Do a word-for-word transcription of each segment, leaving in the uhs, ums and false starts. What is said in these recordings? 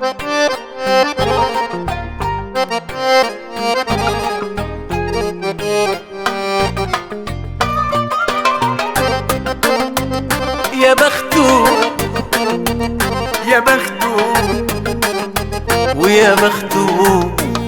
يا بختو يا بختو ويا بختو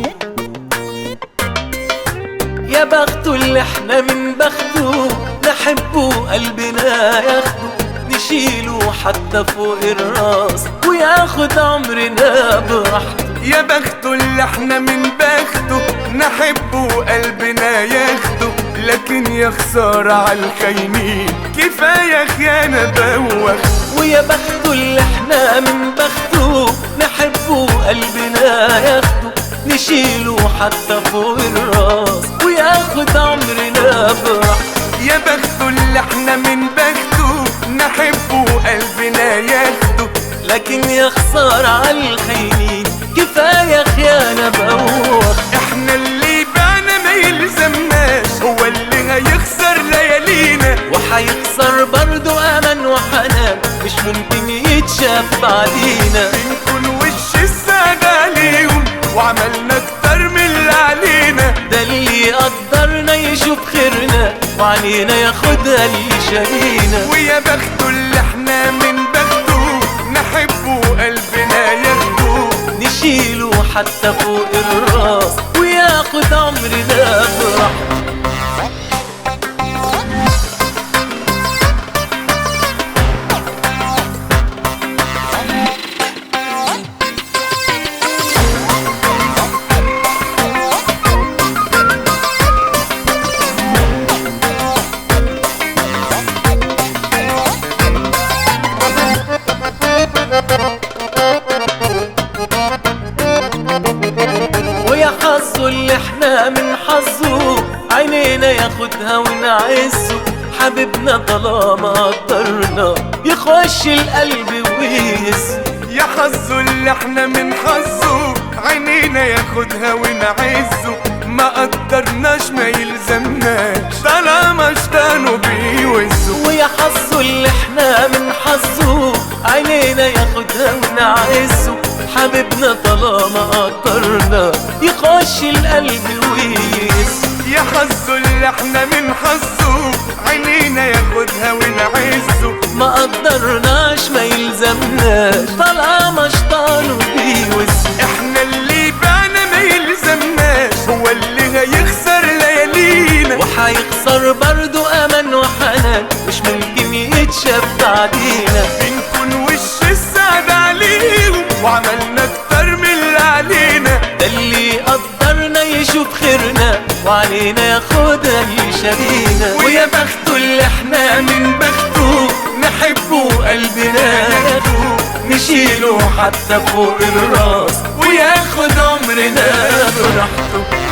يا بختو اللي احنا من بختو نحبه قلبنا ياخده نشيله حتى فوق الراس وياخد عمرنا براحته. يا بختو اللي احنا من بخته نحبه قلبنا ياخده، لكن يا خسارة عالخاينين كفاية خيانة بوخ. ويا بختو اللي احنا من بختو نحبه قلبنا ياخده نشيله حتى فوق الراس وياخد عمرنا براحته. يا بختو اللي احنا من بخته نحبه قلبنا ياخده، لكن يا خسارة عالخاينين كفاية خيانة بوخ. احنا اللي بعنا ما يلزمناش هو اللي هيخسر ليالينا، وحيخسر برضو أمل وحنان مش ممكن يتشاف بعدينا. بنكون وش السعادة عليهم وعملنا اكتر من اللي علينا، ده اللي يقدرنا يشوف خيرنا وعلينا ياخدها اللي شارينا. ويا بختو اللي احنا من بخته نحبه قلبنا ياخده نشيله حتى فوق الراس وياخد عمرنا براحته. ويا حظه اللي احنا من حظه عينينا ياخدها ونعزه حبيبنا طالما قدرنا يخش القلب ويهزه. يا حظه اللي احنا من حظه عينينا ياخدها ونعزه، ما قدرناش ما يلزمناش طالما اشتانوا بيوزوا. ويا حظه اللي احنا من حظه عينينا ياخدها ونعزه حبيبنا طالما قدرنا يخش القلب ويهزه. يا حظه اللي احنا من حظه عينينا ياخدها ونعزه، ما قدرناش ما يلزمناش طالما اشطانوا بيوزوا. احنا اللي بعنا ما يلزمناش هو اللي هيخسر ليالينا، وحيخسر برضو امان وحنان مش ممكن يتشاف بعدينا. بنكون وش السعادة عليهم وعملنا اكتر من اللي علينا، ده اللي يقدرنا يشوف خيرنا وعلينا ياخدها اللي شارينا. ويا بختو اللي احنا من بختو نحبه قلبنا ياخده نشيله حتى فوق الراس وياخد عمرنا براحته.